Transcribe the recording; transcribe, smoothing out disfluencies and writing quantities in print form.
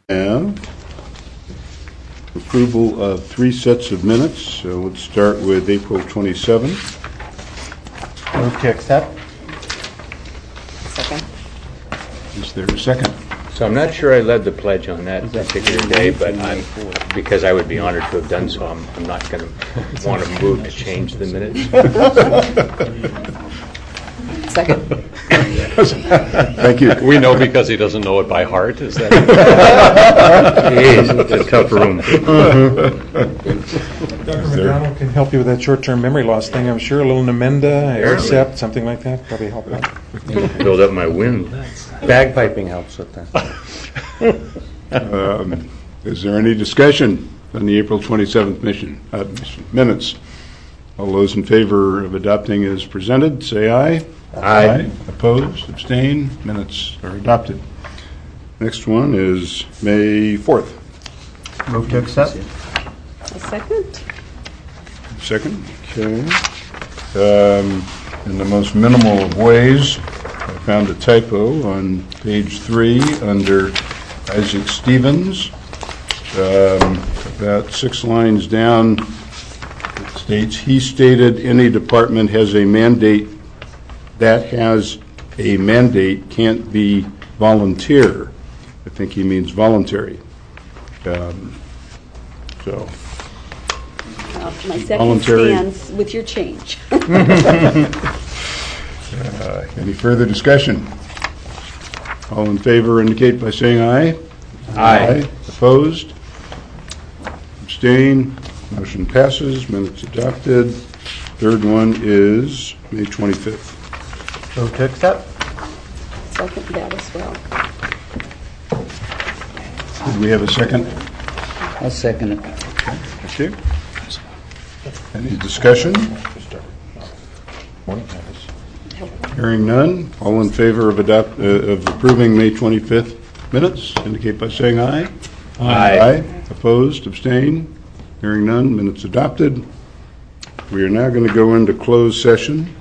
have approval of 3 sets of minutes. So let's start with April 27th. Move to accept. Second. Is there a second? So I'm not sure I led the pledge on that particular day, but because I would be honored to have done so, I'm not going to want to move to change the minutes. Second. Thank you. We know because he doesn't know it by heart. Is that? Jeez, it's a tough room. Dr. McDonald can help you with that short-term memory loss thing. I'm sure a little Namenda, Accept, something like that probably help out. Build up my wind. Bagpiping helps with that. Is there any discussion on the April 27th minutes? All those in favor of adopting as presented, say aye. Aye. Opposed? Abstain? Minutes are adopted. Next one is May 4th. Move to accept. A second. Second. Okay. In the most minimal of ways, I found a typo on page 3 under Isaac Stevens. About 6 lines down, it states, he stated any department has a mandate can't be volunteer. I think he means voluntary. So. My second Voluntary. stands with your change. Any further discussion? All in favor indicate by saying aye. Aye. Opposed? Abstain? Motion passes. Minutes adopted. Third one is May 25th. Move to accept. Second that as well. Did we have a second? I'll second it. Thank you. Any discussion? Hearing none. All in favor of approving May 25th minutes indicate by saying aye. Aye. Opposed? Abstain? Hearing none. Minutes adopted. We are now going to go into closed session.